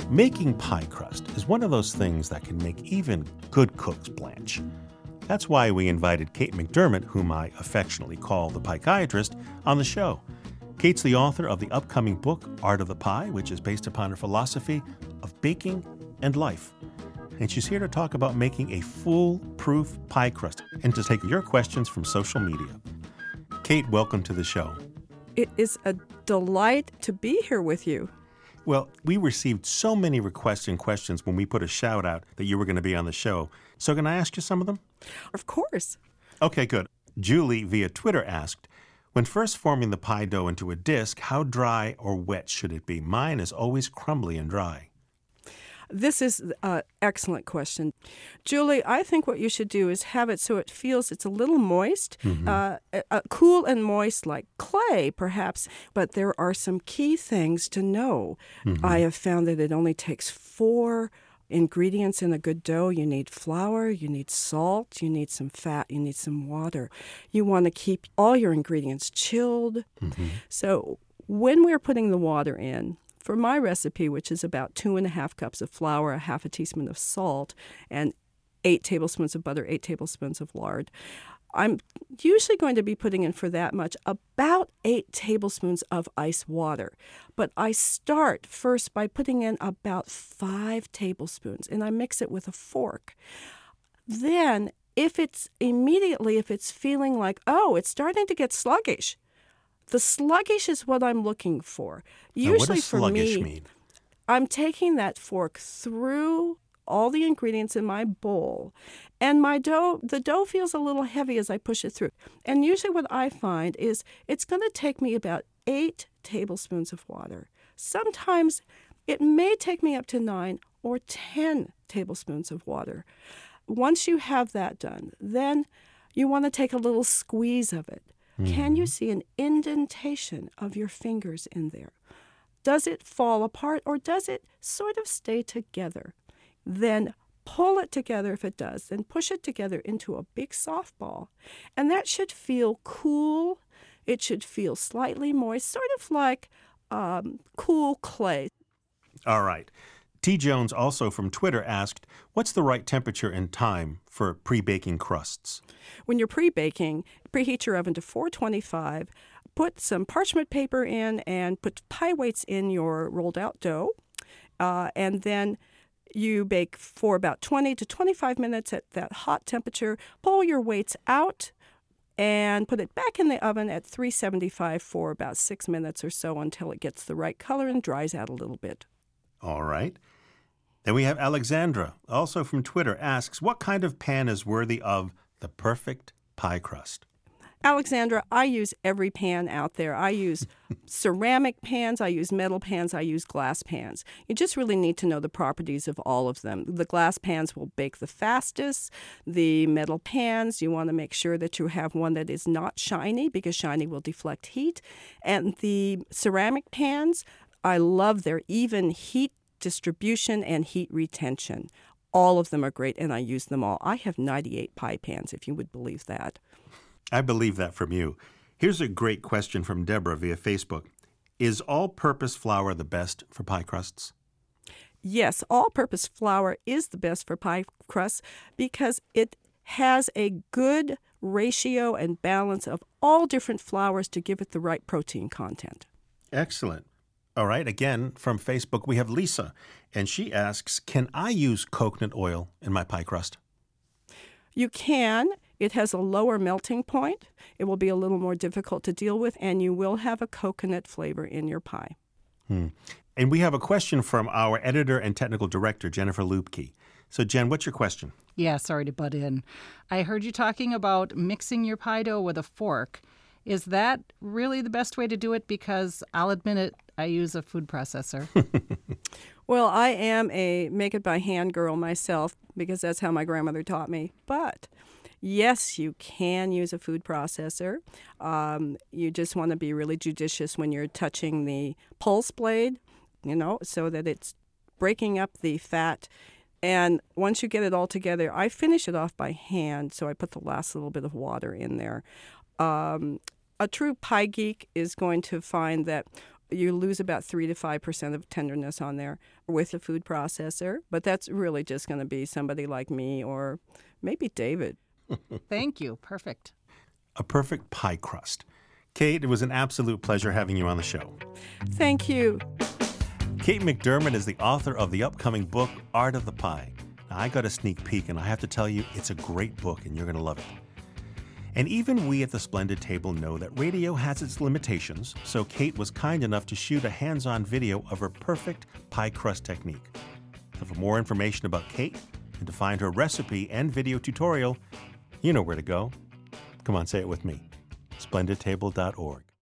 Making pie crust is one of those things that can make even good cooks blanch. That's why we invited Kate McDermott, whom I affectionately call the Piechiatrist, on the show. Kate's the author of the upcoming book, Art of the Pie, which is based upon her philosophy of baking and life. And she's here to talk about making a foolproof pie crust and to take your questions from social media. Kate, welcome to the show. It is a delight to be here with you. Well, we received so many requests and questions when we put a shout out that you were going to be on the show. So can I ask you some of them? Of course. Okay, good. Julie via Twitter asked, when first forming the pie dough into a disc, how dry or wet should it be? Mine is always crumbly and dry. This is an excellent question. Julie, I think what you should do is have it so it feels it's a little moist, cool and moist like clay, perhaps. But there are some key things to know. I have found that it only takes 4 ingredients in a good dough. You need flour, you need salt, you need some fat, you need some water. You want to keep all your ingredients chilled. So when we're putting the water in, for my recipe, which is about 2.5 cups of flour, a half a teaspoon of salt, and 8 tablespoons of butter, 8 tablespoons of lard, I'm usually going to be putting in for that much about 8 tablespoons of ice water. But I start first by putting in about 5 tablespoons, and I mix it with a fork. Then, if it's feeling like, oh, it's starting to get sluggish, the sluggish is what I'm looking for. Usually what does sluggish mean? I'm taking that fork through all the ingredients in my bowl, and the dough feels a little heavy as I push it through. And usually what I find is it's going to take me about 8 tablespoons of water. Sometimes it may take me up to 9 or 10 tablespoons of water. Once you have that done, then you want to take a little squeeze of it. Can you see an indentation of your fingers in there? Does it fall apart or does it sort of stay together? Then pull it together if it does. Then push it together into a big softball. And that should feel cool. It should feel slightly moist, sort of like cool clay. All right. T. Jones, also from Twitter, asked, what's the right temperature and time for pre-baking crusts? When you're pre-baking, preheat your oven to 425, put some parchment paper in, and put pie weights in your rolled-out dough, and then you bake for about 20 to 25 minutes at that hot temperature. Pull your weights out and put it back in the oven at 375 for about 6 minutes or so until it gets the right color and dries out a little bit. All right. Then we have Alexandra, also from Twitter, asks, what kind of pan is worthy of the perfect pie crust? Alexandra, I use every pan out there. I use ceramic pans, I use metal pans, I use glass pans. You just really need to know the properties of all of them. The glass pans will bake the fastest. The metal pans, you want to make sure that you have one that is not shiny because shiny will deflect heat. And the ceramic pans, I love their even heat distribution and heat retention. All of them are great, and I use them all. I have 98 pie pans, if you would believe that. I believe that from you. Here's a great question from Deborah via Facebook. Is all-purpose flour the best for pie crusts? Yes, all-purpose flour is the best for pie crusts because it has a good ratio and balance of all different flours to give it the right protein content. Excellent. All right, again, from Facebook, we have Lisa, and she asks, can I use coconut oil in my pie crust? You can. It has a lower melting point. It will be a little more difficult to deal with, and you will have a coconut flavor in your pie. And we have a question from our editor and technical director, Jennifer Lupke. So, Jen, what's your question? Yeah, sorry to butt in. I heard you talking about mixing your pie dough with a fork. Is that really the best way to do it? Because I'll admit it, I use a food processor. Well, I am a make-it-by-hand girl myself because that's how my grandmother taught me. But yes, you can use a food processor. You just want to be really judicious when you're touching the pulse blade, so that it's breaking up the fat. And once you get it all together, I finish it off by hand, so I put the last little bit of water in there. A true pie geek is going to find that You lose about 3 to 5% of tenderness on there with a food processor, but that's really just going to be somebody like me or maybe David. Thank you. Perfect. A perfect pie crust. Kate, it was an absolute pleasure having you on the show. Thank you. Kate McDermott is the author of the upcoming book, Art of the Pie. Now, I got a sneak peek, and I have to tell you, it's a great book, and you're going to love it. And even we at the Splendid Table know that radio has its limitations, so Kate was kind enough to shoot a hands-on video of her perfect pie crust technique. So for more information about Kate and to find her recipe and video tutorial, you know where to go. Come on, say it with me. SplendidTable.org.